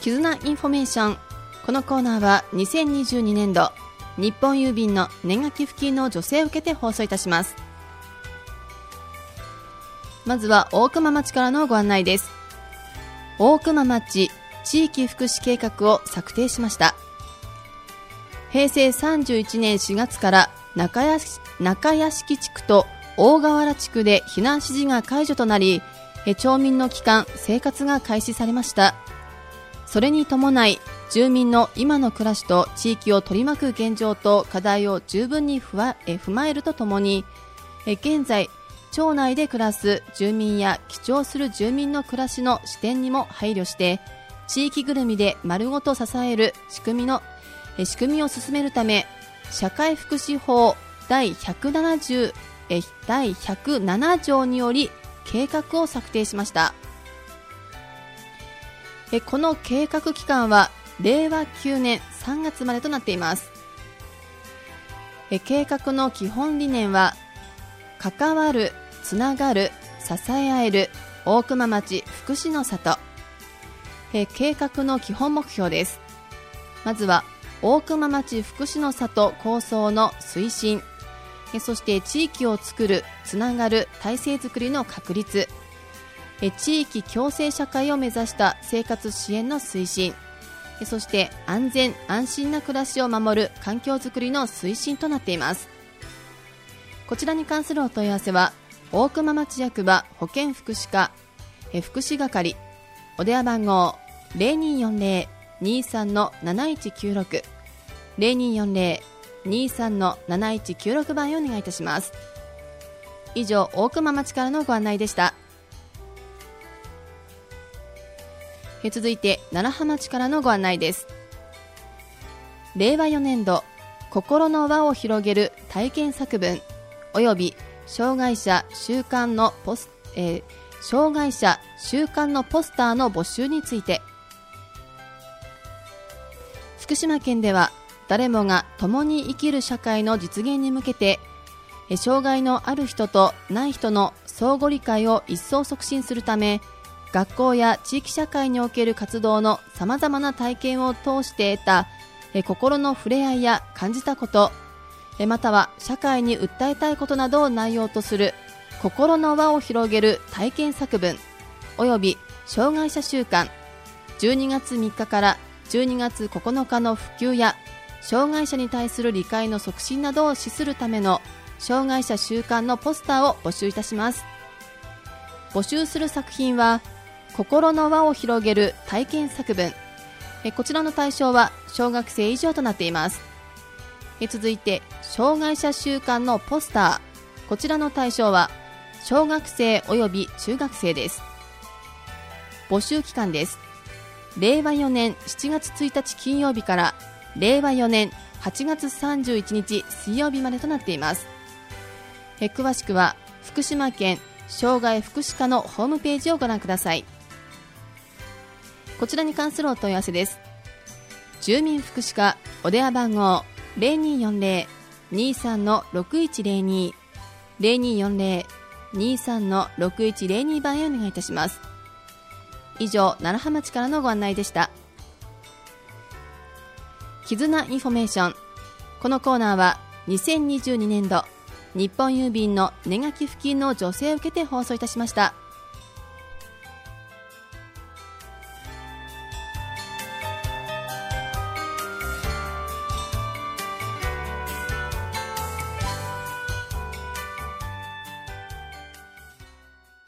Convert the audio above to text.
絆インフォメーション。このコーナーは2022年度日本郵便の年賀寄付金の助成を受けて放送いたします。まずは大熊町からのご案内です。大熊町地域福祉計画を策定しました。平成31年4月から中屋敷地区と大河原地区で避難指示が解除となり、町民の帰還・生活が開始されました。それに伴い、住民の今の暮らしと地域を取り巻く現状と課題を十分に踏まえるとともに、現在町内で暮らす住民や帰町する住民の暮らしの視点にも配慮して、地域ぐるみで丸ごと支える仕組みを進めるため、社会福祉法第107条により計画を策定しました。この計画期間は令和9年3月までとなっています。計画の基本理念は、関わる、つながる、支え合える大熊町福祉の里。計画の基本目標です。まずは大熊町福祉の里構想の推進、そして地域をつくる、つながる体制づくりの確立、地域共生社会を目指した生活支援の推進、そして安全安心な暮らしを守る環境づくりの推進となっています。こちらに関するお問い合わせは、大熊町役場保健福祉課福祉係、お電話番号 0240-23-7196 0240-23-7196 番へお願いいたします。以上、大熊町からのご案内でした。続いて楢葉町からのご案内です。令和4年度心の輪を広げる体験作文および障害者週間のポスターの募集について、福島県では誰もが共に生きる社会の実現に向けて、障害のある人とない人の相互理解を一層促進するため、学校や地域社会における活動のさまざまな体験を通して得た心の触れ合いや感じたこと、または社会に訴えたいことなどを内容とする心の輪を広げる体験作文および障害者週間、12月3日から12月9日の普及や障害者に対する理解の促進などを資するための障害者週間のポスターを募集いたします。募集する作品は心の輪を広げる体験作文、こちらの対象は小学生以上となっています。続いて障害者週間のポスター、こちらの対象は小学生および中学生です。募集期間です。令和4年7月1日金曜日から令和4年8月31日水曜日までとなっています。詳しくは福島県障害福祉課のホームページをご覧ください。こちらに関するお問い合わせです。住民福祉課お電話番号 0240-23-6102 0240-23-6102 番へお願いいたします。以上、楢葉町からのご案内でした。絆インフォメーション。このコーナーは2022年度日本郵便の年賀寄付金の助成を受けて放送いたしました。